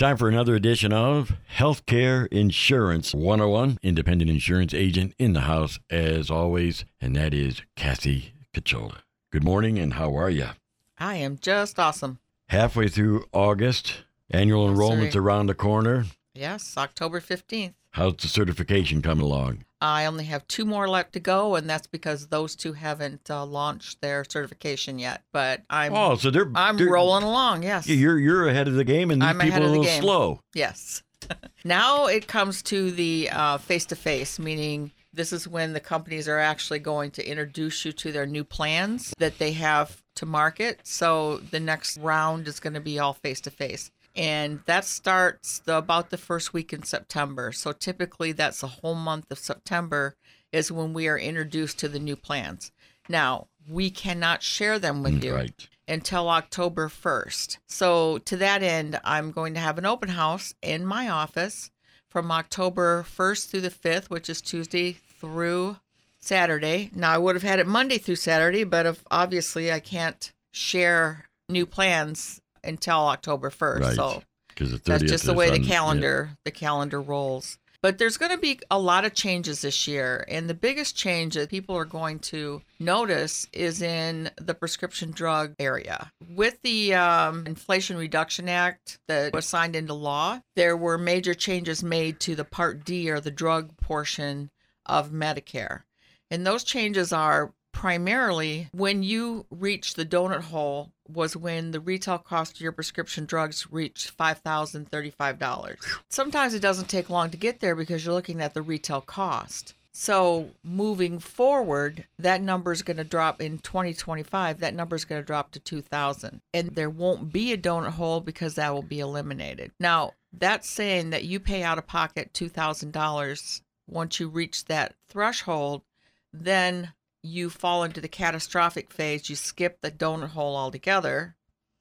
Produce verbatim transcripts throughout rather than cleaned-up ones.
Time for another edition of Healthcare Insurance one oh one. Independent insurance agent in the house as always, and that is Kathy Cachola. Good morning, and how are you? I am just awesome. Halfway through August, annual Yes, enrollment's sir. around the corner. Yes, October fifteenth. How's the certification coming along? I only have two more left to go, and that's because those two haven't uh, launched their certification yet. But I'm Oh, so they're I'm they're, rolling along. Yes, You're you're ahead of the game, and these I'm people ahead are of a the little game. slow. yes. Now it comes to the uh, face-to-face, meaning this is when the companies are actually going to introduce you to their new plans that they have to market. So the next round is going to be all face-to-face. And that starts the, about the first week in September. So typically that's the whole month of September is when we are introduced to the new plans. Now, we cannot share them with you Right. until October first. So to that end, I'm going to have an open house in my office from October first through the fifth, which is Tuesday through Saturday. Now, I would have had it Monday through Saturday, but if, obviously I can't share new plans until October first. Right. So Because the that's thirtieth just the is way on- the calendar the calendar rolls. But there's going to be a lot of changes this year, and the biggest change that people are going to notice is in the prescription drug area. With the um, Inflation Reduction Act that was signed into law, there were major changes made to the Part D, or the drug portion of Medicare. And those changes are primarily when you reach the donut hole was when the retail cost of your prescription drugs reached five thousand thirty-five dollars. Sometimes it doesn't take long to get there because you're looking at the retail cost. So moving forward, that number is going to drop in twenty twenty-five. That number is going to drop to two thousand. And there won't be a donut hole because that will be eliminated. Now, that's saying that you pay out of pocket two thousand dollars once you reach that threshold, then you fall into the catastrophic phase, you skip the donut hole altogether,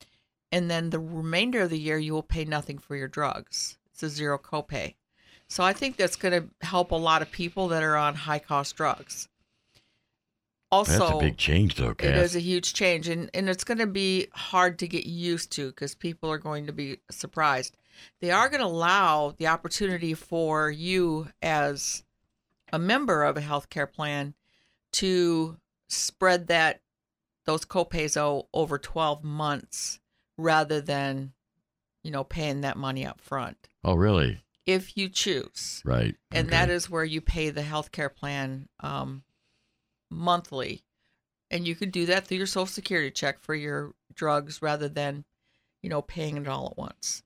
and then the remainder of the year you will pay nothing for your drugs. It's a zero copay. So I think that's going to help a lot of people that are on high-cost drugs. Also, That's a big change, though, it Kath. is a huge change, and, and it's going to be hard to get used to because people are going to be surprised. They are going to allow the opportunity for you as a member of a healthcare plan to spread that those copays o- over twelve months rather than, you know, paying that money up front Oh, really? if you choose. Right. And Okay. that is where you pay the healthcare plan um, monthly. And you can do that through your Social Security check for your drugs rather than, you know, paying it all at once.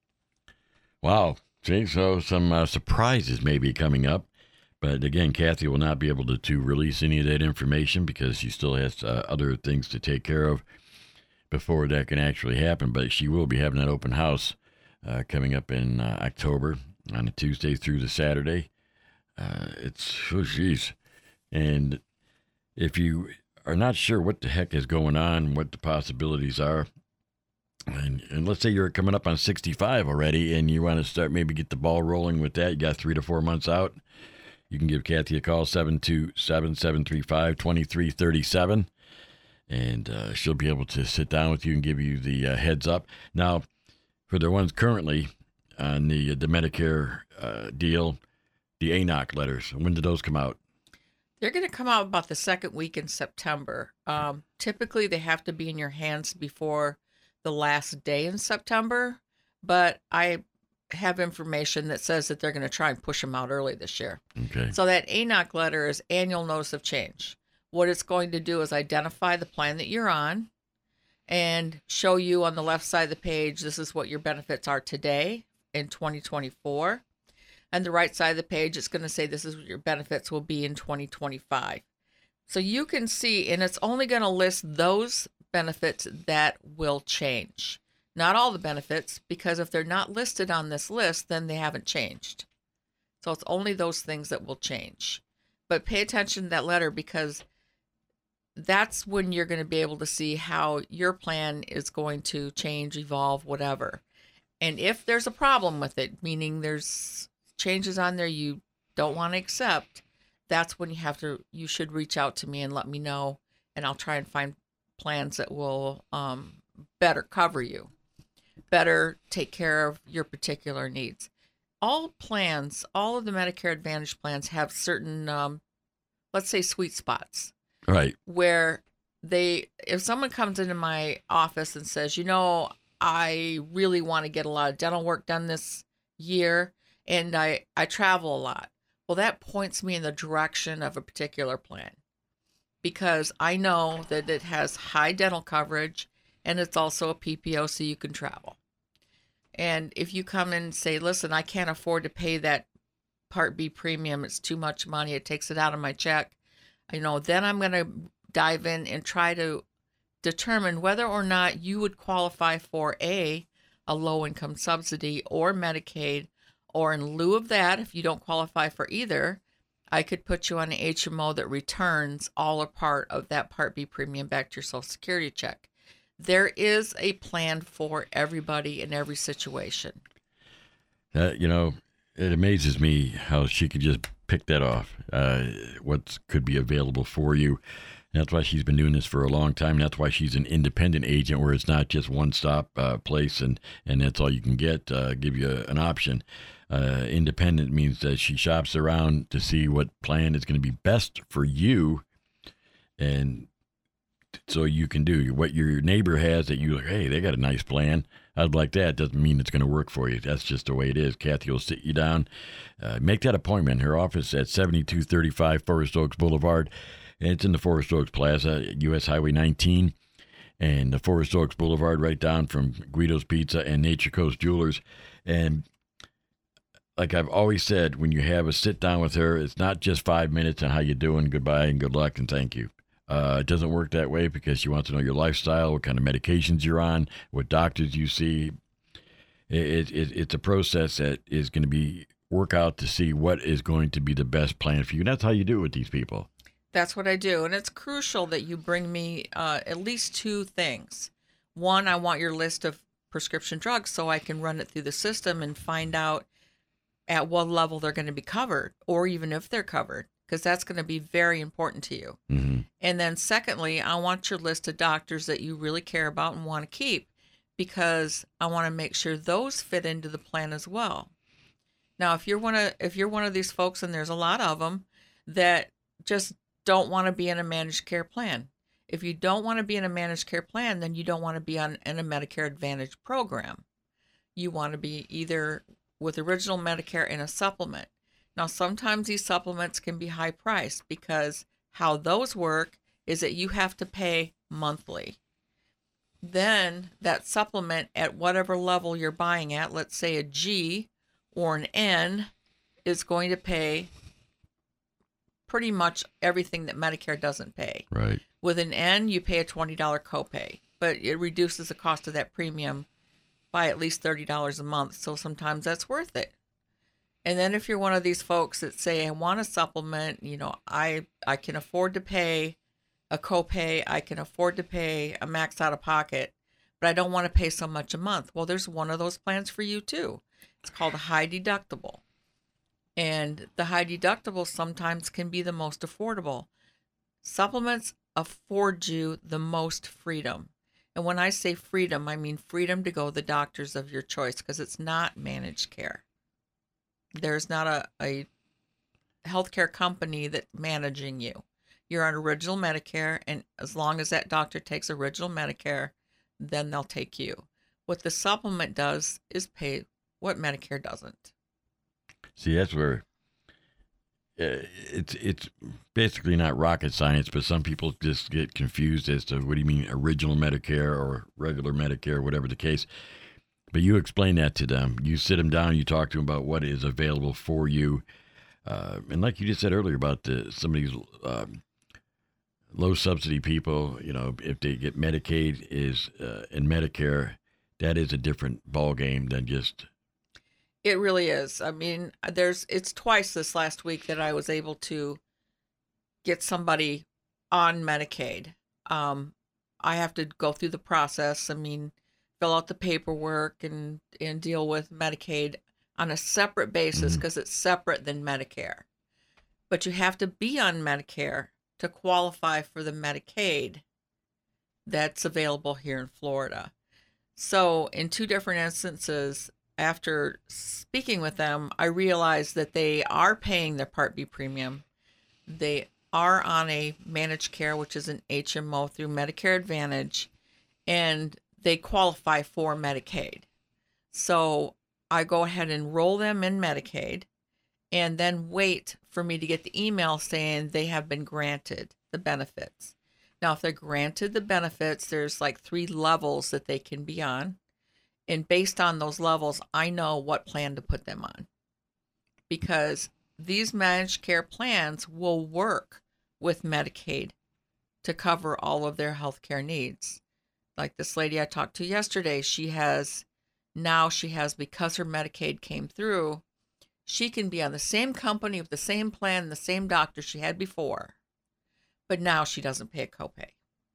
Wow. See, so some uh, surprises may be coming up. But again, Kathy will not be able to, to release any of that information because she still has uh, other things to take care of before that can actually happen. But she will be having that open house uh, coming up in uh, October on a Tuesday through the Saturday. Uh, it's, oh, geez. And if you are not sure what the heck is going on, what the possibilities are, and, and let's say you're coming up on sixty-five already and you want to start maybe get the ball rolling with that, you got three to four months out, you can give Kathy a call, seven two seven, seven three five, two three three seven, and uh, she'll be able to sit down with you and give you the uh, heads up. Now, for the ones currently on the, the Medicare uh, deal, the A N O C letters, when did those come out? They're going to come out about the second week in September. Um, typically, they have to be in your hands before the last day in September, but I have information that says that they're going to try and push them out early this year. Okay. So that A N O C letter is annual notice of change. What it's going to do is identify the plan that you're on and show you on the left side of the page, this is what your benefits are today in twenty twenty-four. And the right side of the page, it's going to say this is what your benefits will be in twenty twenty-five. So you can see, and it's only going to list those benefits that will change. Not all the benefits, because if they're not listed on this list, then they haven't changed. So it's only those things that will change. But pay attention to that letter because that's when you're going to be able to see how your plan is going to change, evolve, whatever. And if there's a problem with it, meaning there's changes on there you don't want to accept, that's when you have to, you should reach out to me and let me know, and I'll try and find plans that will um, better cover you. better take care of your particular needs. All plans, all of the Medicare Advantage plans have certain, um, let's say, sweet spots. Right. Where they, if someone comes into my office and says, you know, I really want to get a lot of dental work done this year and I, I travel a lot. Well, that points me in the direction of a particular plan because I know that it has high dental coverage and it's also a P P O so you can travel. And if you come in and say, listen, I can't afford to pay that Part B premium, it's too much money, it takes it out of my check, you know, then I'm going to dive in and try to determine whether or not you would qualify for a, a low-income subsidy or Medicaid, or in lieu of that, if you don't qualify for either, I could put you on an H M O that returns all or part of that Part B premium back to your Social Security check. There is a plan for everybody in every situation. Uh, you know, it amazes me how she could just pick that off, uh, what could be available for you. And that's why she's been doing this for a long time. That's why she's an independent agent where it's not just one-stop uh, place and, and that's all you can get, uh, give you a, an option. Uh, independent means that she shops around to see what plan is going to be best for you. And so you can do what your neighbor has that you like, hey, they got a nice plan. I'd like that. Doesn't mean it's going to work for you. That's just the way it is. Kathy will sit you down. Uh, make that appointment. Her office at seventy-two thirty-five Forest Oaks Boulevard. And it's in the Forest Oaks Plaza, U S Highway nineteen. And the Forest Oaks Boulevard right down from Guido's Pizza and Nature Coast Jewelers. And like I've always said, when you have a sit down with her, it's not just five minutes and how you doing, goodbye, and good luck, and thank you. Uh, it doesn't work that way because she wants to know your lifestyle, what kind of medications you're on, what doctors you see. It, it, it's a process that is going to be work out to see what is going to be the best plan for you. And that's how you do it with these people. That's what I do. And it's crucial that you bring me uh, at least two things. One, I want your list of prescription drugs so I can run it through the system and find out at what level they're going to be covered, or even if they're covered, because that's going to be very important to you. Mm-hmm. And then secondly, I want your list of doctors that you really care about and want to keep, because I want to make sure those fit into the plan as well. Now, if you're one of if you're one of these folks, and there's a lot of them, that just don't want to be in a managed care plan. If you don't want to be in a managed care plan, then you don't want to be on in a Medicare Advantage program. You want to be either with original Medicare and a supplement. Now, sometimes these supplements can be high priced because how those work is that you have to pay monthly. Then that supplement at whatever level you're buying at, let's say a G or an N, is going to pay pretty much everything that Medicare doesn't pay. Right. With an N, you pay a twenty dollars copay, but it reduces the cost of that premium by at least thirty dollars a month. So sometimes that's worth it. And then if you're one of these folks that say, I want a supplement, you know, I, I can afford to pay a copay, I can afford to pay a max out of pocket, but I don't want to pay so much a month. Well, there's one of those plans for you too. It's called a high deductible. And the high deductible sometimes can be the most affordable. Supplements afford you the most freedom. And when I say freedom, I mean freedom to go to the doctors of your choice, because it's not managed care. There's not a, a healthcare company that's managing you. You're on original Medicare, and as long as that doctor takes original Medicare, then they'll take you. What the supplement does is pay what Medicare doesn't. See, that's where uh, it's it's basically not rocket science, but some people just get confused as to what do you mean original Medicare or regular Medicare, whatever the case. But you explain that to them. You sit them down, you talk to them about what is available for you. Uh, and like you just said earlier about the, some of these um, low subsidy people, you know, if they get Medicaid is uh, and Medicare, that is a different ball game than just... It really is. I mean, there's it's twice this last week that I was able to get somebody on Medicaid. Um, I have to go through the process. I mean, fill out the paperwork and, and deal with Medicaid on a separate basis because mm-hmm. it's separate than Medicare. But you have to be on Medicare to qualify for the Medicaid that's available here in Florida. So, in two different instances, after speaking with them, I realized that they are paying their Part B premium. They are on a managed care, which is an H M O through Medicare Advantage, and they qualify for Medicaid. So I go ahead and enroll them in Medicaid and then wait for me to get the email saying they have been granted the benefits. Now, if they're granted the benefits, there's like three levels that they can be on. And based on those levels, I know what plan to put them on. Because these managed care plans will work with Medicaid to cover all of their health care needs. Like this lady I talked to yesterday, she has, now she has, because her Medicaid came through, she can be on the same company with the same plan, the same doctor she had before. But now she doesn't pay a copay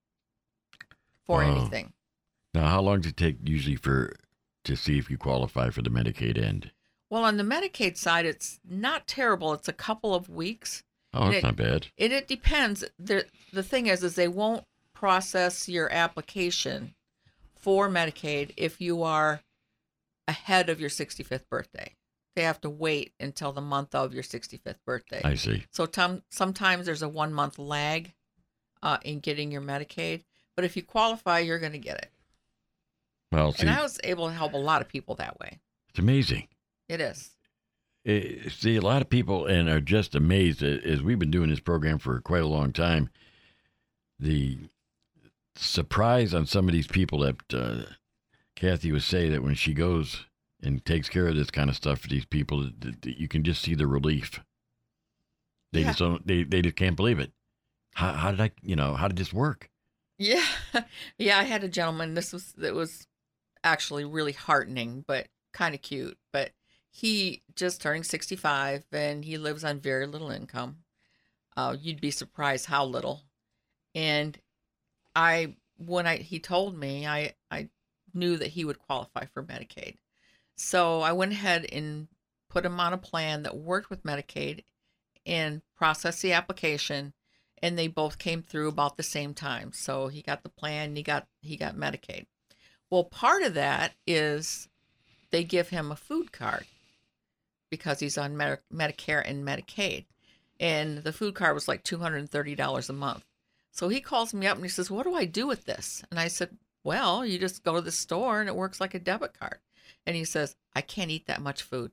for Wow. anything. Now, how long does it take usually for to see if you qualify for the Medicaid end? Well, on the Medicaid side, it's not terrible. It's a couple of weeks. Oh, And that's it- not bad. And it depends. The, the thing is, is they won't process your application for Medicaid if you are ahead of your sixty-fifth birthday. They have to wait until the month of your sixty-fifth birthday. I see. So tom- sometimes there's a one month lag uh, in getting your Medicaid. But if you qualify, you're going to get it. Well, see, And I was able to help a lot of people that way. it's amazing. It is. Eh, see, a lot of people and are just amazed a- as we've been doing this program for quite a long time. The surprise on some of these people that uh, Kathy would say that when she goes and takes care of this kind of stuff for these people, that, that you can just see the relief. They Yeah. just don't. They they just can't believe it. How, how did I? You know, how did this work? Yeah. Yeah, I had a gentleman. This was that was actually really heartening, but kind of cute. But he just turning sixty-five and he lives on very little income. Uh, you'd be surprised how little. And I when I he told me, I I knew that he would qualify for Medicaid. So I went ahead and put him on a plan that worked with Medicaid and processed the application, and they both came through about the same time. So he got the plan, and he got he got Medicaid. Well, part of that is they give him a food card because he's on Medi- Medicare and Medicaid. And the food card was like two hundred thirty dollars a month. So he calls me up and he says, "What do I do with this?" And I said, "Well, you just go to the store and it works like a debit card." And he says, "I can't eat that much food."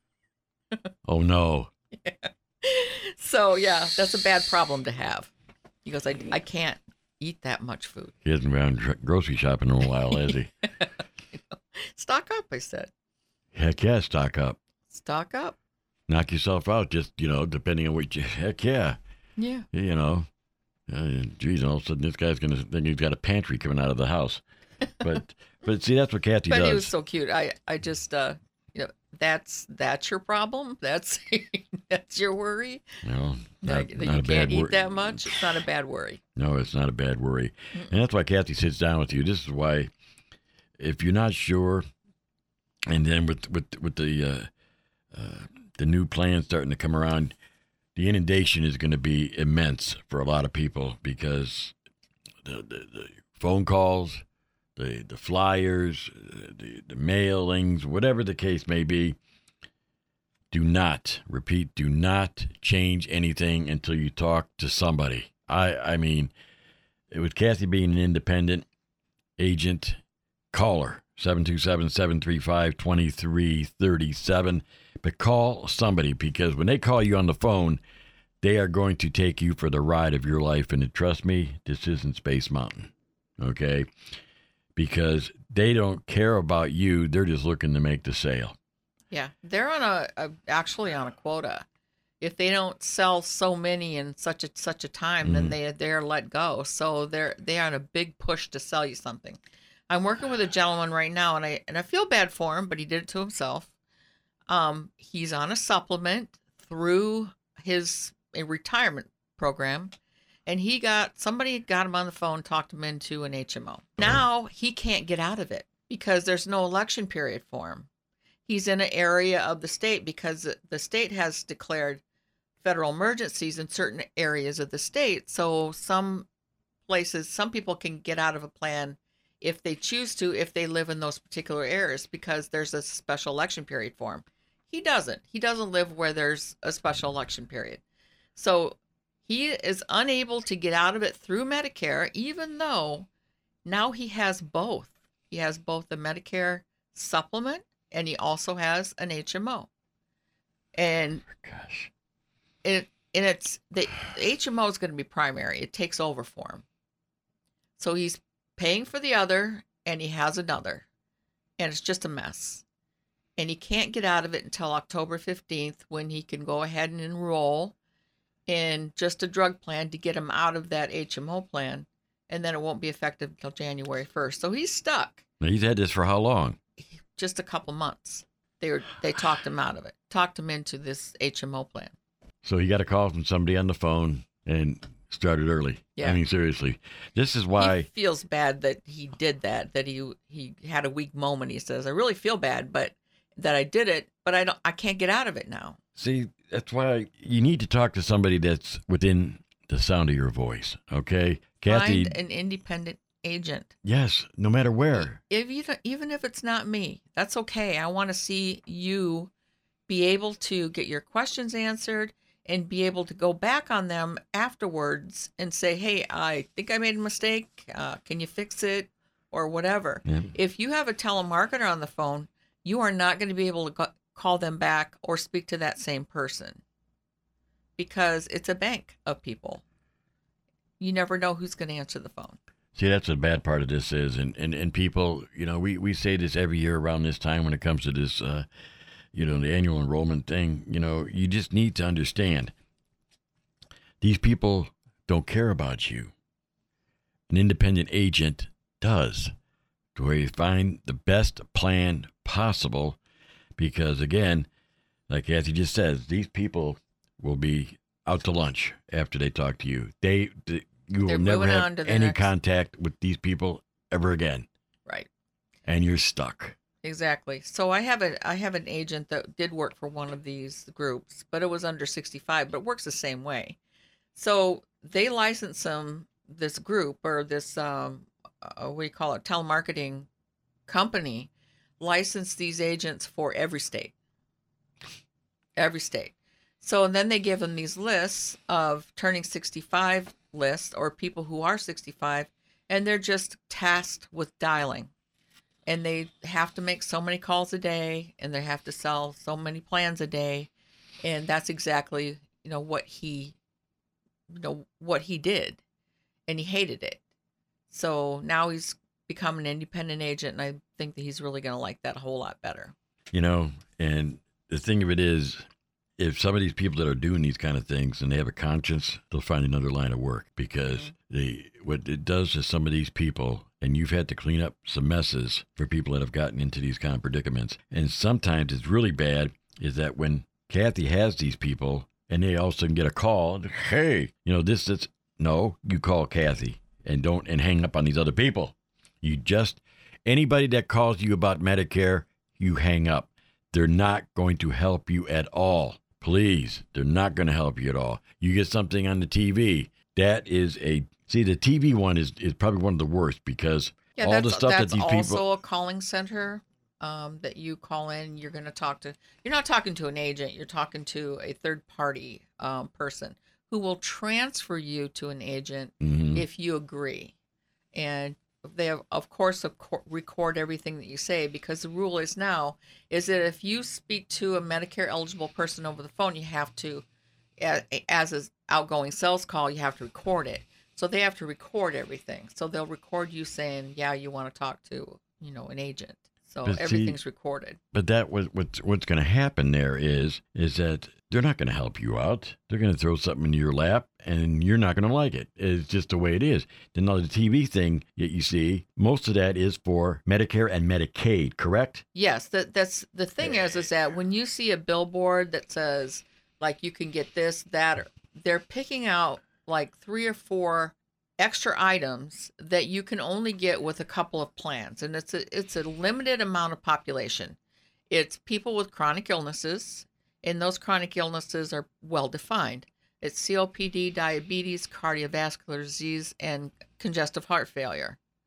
Oh no! So, yeah, that's a bad problem to have. He goes, I, I can't eat that much food. He hasn't been out gr- grocery shopping in a while, has he? Stock up, I said. Heck yeah, stock up. Stock up. Knock yourself out, just, you know, depending on what you, heck yeah. Yeah. You know, uh, geez, and all of a sudden this guy's going to think he's got a pantry coming out of the house. But, but see, that's what Kathy But does. he was so cute. I, I just, uh, you know, that's that's your problem. That's that's your worry. you know, That, not, that not you a bad can't eat wor- that much. It's not a bad worry. No, it's not a bad worry. And that's why Kathy sits down with you. This is why, if you're not sure, and then with, with, with the, uh, uh, the new plan starting to come around, the inundation is going to be immense for a lot of people because the, the, the phone calls, the the flyers, uh, the, the mailings, whatever the case may be, do not, repeat, do not change anything until you talk to somebody. I, I mean, with Kathy being an independent agent, call her, seven two seven, seven three five, two three three seven. But call somebody because when they call you on the phone, they are going to take you for the ride of your life. And trust me, this isn't Space Mountain, okay? Because they don't care about you. They're just looking to make the sale. Yeah, they're on a, a actually on a quota. If they don't sell so many in such a such a time, then Mhm. they they're let go. So they're they are on a big push to sell you something. I'm working with a gentleman right now, and I and I feel bad for him, but he did it to himself. Um, he's on a supplement through his a retirement program, and he got somebody got him on the phone, talked him into an H M O. Now he can't get out of it because there's no election period for him. He's in an area of the state because the state has declared federal emergencies in certain areas of the state. So some places, some people can get out of a plan if they choose to, if they live in those particular areas, because there's a special election period for him. He doesn't. He doesn't live where there's a special election period. So he is unable to get out of it through Medicare, even though now he has both. He has both the Medicare supplement and he also has an H M O. And Gosh. it and it's the H M O is going to be primary. It takes over for him. So he's paying for the other and he has another. And it's just a mess. And he can't get out of it until October fifteenth, when he can go ahead and enroll in just a drug plan to get him out of that H M O plan. And then it won't be effective until January first. So he's stuck. Now, he's had this for how long? Just a couple months. They were they talked him out of it. Talked him into this H M O plan. So he got a call from somebody on the phone and started early. Yeah. I mean, seriously. This is why... He feels bad that he did that, that he he had a weak moment. He says, I really feel bad, but that I did it, but I don't I can't get out of it now. See, that's why you need to talk to somebody that's within the sound of your voice, okay? Kathy, Find an independent agent. yes, no matter where. If you don't- even if it's not me, that's okay. I want to see you be able to get your questions answered and be able to go back on them afterwards and say, hey, I think I made a mistake. Uh, can you fix it? Or whatever. Yeah. If you have a telemarketer on the phone, you are not going to be able to go- call them back or speak to that same person, because it's a bank of people. You never know who's going to answer the phone. See, that's the bad part of this is, and, and, and people, you know, we, we say this every year around this time when it comes to this, uh, you know, the annual enrollment thing. You know, you just need to understand these people don't care about you. An independent agent does, to where you find the best plan possible, because again, like Kathy just says, these people will be out to lunch after they talk to you. They, they you They're will never moving on have to the any next- contact with these people ever again, Right. and you're stuck. Exactly. So I have a I have an agent that did work for one of these groups, but it was under sixty-five, but it works the same way. So they license them, this group or this um uh, what do you call it, telemarketing company, license these agents for every state. Every state. So and then they give them these lists of turning sixty-five lists or people who are sixty-five, and they're just tasked with dialing. And they have to make so many calls a day, and they have to sell so many plans a day. And that's exactly, you know, what he, you know, what he did. And he hated it. So now he's become an independent agent, and I think that he's really going to like that a whole lot better. You know, and the thing of it is, if some of these people that are doing these kind of things and they have a conscience, they'll find another line of work, because Mm-hmm. they what it does to some of these people, and you've had to clean up some messes for people that have gotten into these kind of predicaments. And sometimes it's really bad is that when Kathy has these people and they all of a sudden get a call, hey, you know, this, this, no, you call Kathy and don't, and hang up on these other people. You just, anybody that calls you about Medicare, you hang up. They're not going to help you at all. Please, they're not going to help you at all. You get something on the T V, that is a, see, the T V one is, is probably one of the worst, because Yeah, all that's, the stuff that that's these also people, a calling center um, that you call in. You're going to talk to, you're not talking to an agent. You're talking to a third party um, person who will transfer you to an agent Mhm. if you agree. And they, have, of course, of co- record everything that you say, because the rule is now is that if you speak to a Medicare eligible person over the phone, you have to, a- as an outgoing sales call, you have to record it. So they have to record everything. So they'll record you saying, yeah, you want to talk to, you know, an agent. So But see- everything's recorded. but that was what's what's going to happen there is is that they're not going to help you out. They're going to throw something into your lap, and you're not going to like it. It's just the way it is. Then now the T V thing that you see, most of that is for Medicare and Medicaid, correct? Yes, that that's the thing is is that when you see a billboard that says like you can get this, that, or they're picking out like three or four extra items that you can only get with a couple of plans, and it's a it's a limited amount of population. It's people with chronic illnesses, and those chronic illnesses are well defined. It's C O P D, diabetes, cardiovascular disease, and congestive heart failure.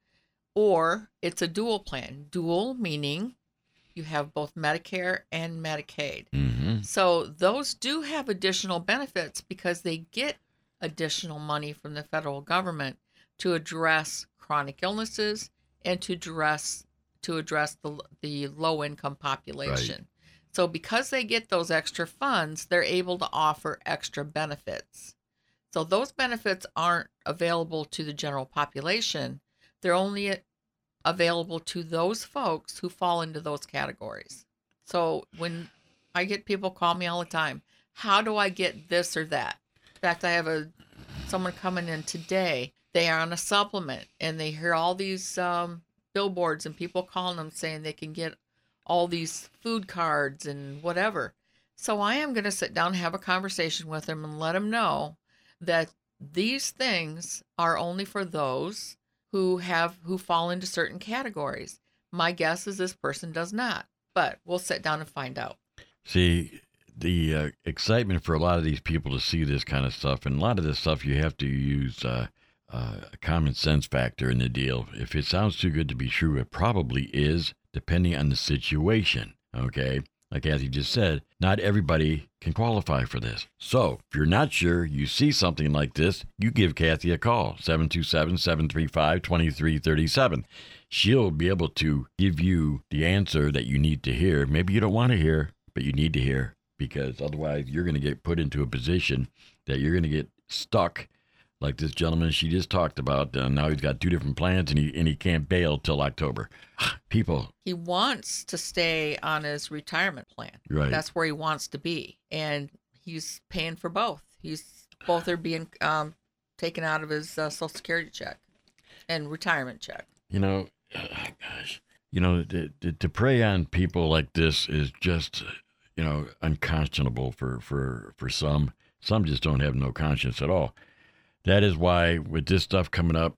or it's a dual plan. Dual meaning you have both Medicare and Medicaid. Mm-hmm. So those do have additional benefits because they get additional money from the federal government to address chronic illnesses and to address to address the the low income population. Right. So because they get those extra funds, they're able to offer extra benefits. So those benefits aren't available to the general population. They're only available to those folks who fall into those categories. So when I get people call me all the time, how do I get this or that? In fact, I have a someone coming in today. They are on a supplement and they hear all these um, billboards and people calling them saying they can get all these food cards and whatever. So I am going to sit down and have a conversation with them and let them know that these things are only for those who have who fall into certain categories. My guess is this person does not, but we'll sit down and find out. See, the uh, excitement for a lot of these people to see this kind of stuff, and a lot of this stuff you have to use uh, uh, a common sense factor in the deal. If it sounds too good to be true, it probably is, depending on the situation, okay? Like Kathy just said, not everybody can qualify for this. So if you're not sure, you see something like this, you give Kathy a call, seven two seven, seven three five, two three three seven. She'll be able to give you the answer that you need to hear. Maybe you don't want to hear, but you need to hear, because otherwise you're going to get put into a position that you're going to get stuck like this gentleman she just talked about. Uh, now he's got two different plans and he and he can't bail till October. People. He wants to stay on his retirement plan. Right. That's where he wants to be. And he's paying for both. He's both are being um, taken out of his uh, Social Security check and retirement check. You know, oh gosh, you know, to, to, to prey on people like this is just, you know, unconscionable for, for, for some. Some just don't have no conscience at all. That is why with this stuff coming up,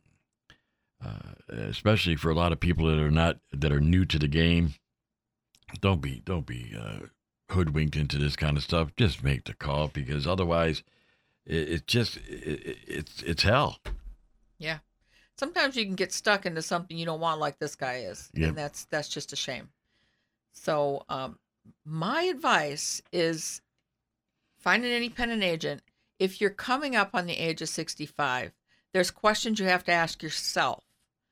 uh, especially for a lot of people that are not that are new to the game, don't be don't be uh, hoodwinked into this kind of stuff. Just make the call, because otherwise, it, it's just it, it's it's hell. Yeah, sometimes you can get stuck into something you don't want, like this guy is, Yep. and that's that's just a shame. So, um, my advice is find an independent agent. If you're coming up on the age of sixty-five, there's questions you have to ask yourself.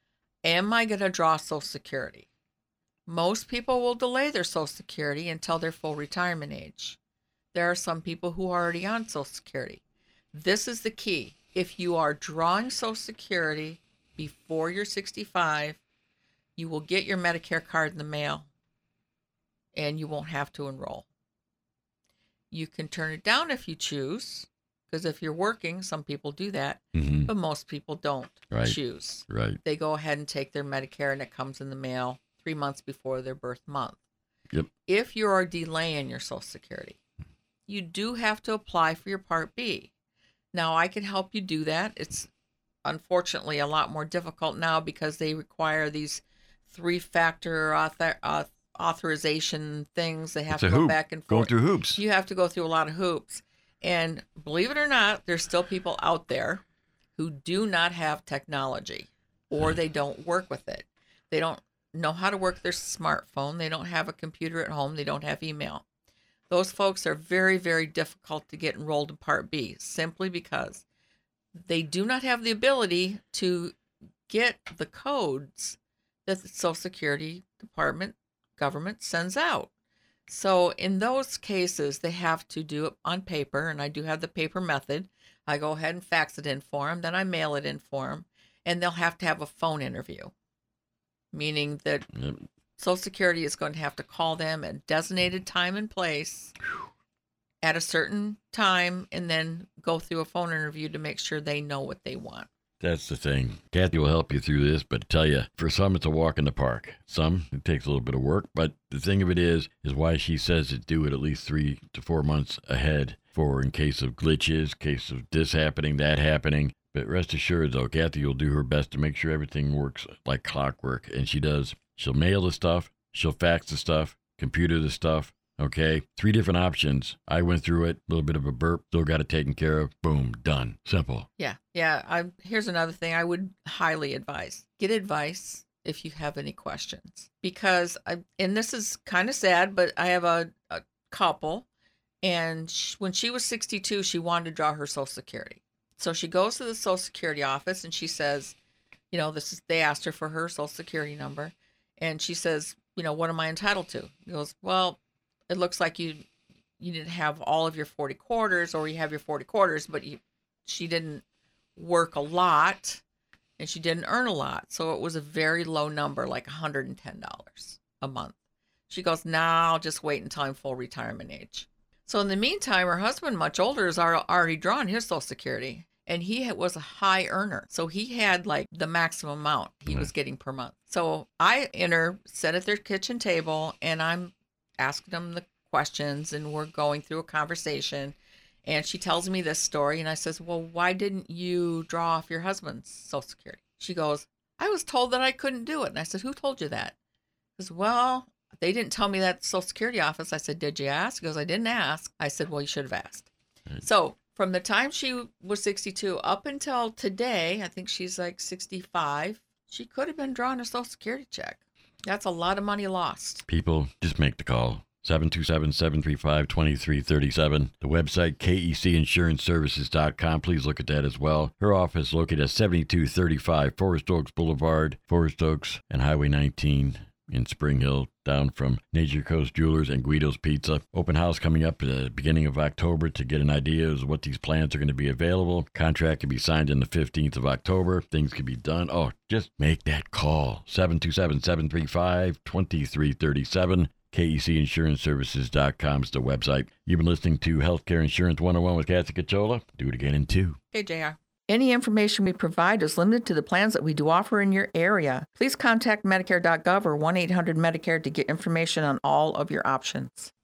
Am I going to draw Social Security? Most people will delay their Social Security until their full retirement age. There are some people who are already on Social Security. This is the key. If you are drawing Social Security before you're sixty-five, you will get your Medicare card in the mail and you won't have to enroll. You can turn it down if you choose. Because if you're working, some people do that, Mm-hmm. but most people don't Right. choose. Right. They go ahead and take their Medicare, and it comes in the mail three months before their birth month. Yep. If you are delaying your Social Security, you do have to apply for your Part B. Now, I can help you do that. It's unfortunately a lot more difficult now because they require these three-factor author, auth, authorization things. They have It's to a go hoop. back and Going forth. through hoops. You have to go through a lot of hoops. And believe it or not, there's still people out there who do not have technology, or they don't work with it. They don't know how to work their smartphone. They don't have a computer at home. They don't have email. Those folks are very, very difficult to get enrolled in Part B, simply because they do not have the ability to get the codes that the Social Security Department government sends out. So in those cases, they have to do it on paper, and I do have the paper method. I go ahead and fax it in for them, then I mail it in for them, and they'll have to have a phone interview, meaning that Yep. Social Security is going to have to call them at a designated time and place at a certain time, and then go through a phone interview to make sure they know what they want. That's the thing. Kathy will help you through this, but I tell you, for some, it's a walk in the park. Some, it takes a little bit of work, but the thing of it is, is why she says to do it at least three to four months ahead for in case of glitches, case of this happening, that happening. But rest assured, though, Kathy will do her best to make sure everything works like clockwork, and she does. She'll mail the stuff, she'll fax the stuff, computer the stuff. Okay, three different options. I went through it, a little bit of a burp, still got it taken care of. Boom, done. Simple. Yeah, yeah. I, here's another thing I would highly advise. Get advice if you have any questions. Because, I, and this is kind of sad, but I have a, a couple, and she, when she was sixty-two, she wanted to draw her Social Security. So she goes to the Social Security office and she says, you know, this is, they asked her for her Social Security number. And she says, you know, what am I entitled to? He goes, well, it looks like you you didn't have all of your forty quarters, or you have your forty quarters, but you, she didn't work a lot and she didn't earn a lot. So it was a very low number, like one hundred ten dollars a month. She goes, nah, I'll just wait until I'm full retirement age. So in the meantime, her husband, much older, has already drawn his Social Security, and he was a high earner. So he had like the maximum amount he was getting per month. So I enter, sit at their kitchen table, and I'm asking them the questions, and we're going through a conversation. And she tells me this story, and I says, well, why didn't you draw off your husband's Social Security? She goes, I was told that I couldn't do it. And I said, who told you that? She goes, well, they didn't tell me that at the Social Security office. I said, did you ask? He goes, I didn't ask. I said, well, you should have asked. Right. So from the time she was sixty-two up until today, I think she's like sixty-five, she could have been drawing a Social Security check. That's a lot of money lost. People, just make the call. seven two seven, seven three five, two three three seven. The website, K E C insurance services dot com. Please look at that as well. Her office located at seventy-two thirty-five Forest Oaks Boulevard, Forest Oaks, and Highway nineteen in Spring Hill, down from Nature Coast Jewelers and Guido's Pizza. Open house coming up at the beginning of October to get an idea of what these plans are going to be available. Contract can be signed on the fifteenth of October. Things can be done. Oh, just make that call. seven two seven, seven three five, two three three seven. K E C insurance services dot com is the website. You've been listening to Healthcare Insurance one oh one with Kathy Cachola. Do it again in two. Hey, J R. Any information we provide is limited to the plans that we do offer in your area. Please contact Medicare dot gov or one eight hundred Medicare to get information on all of your options.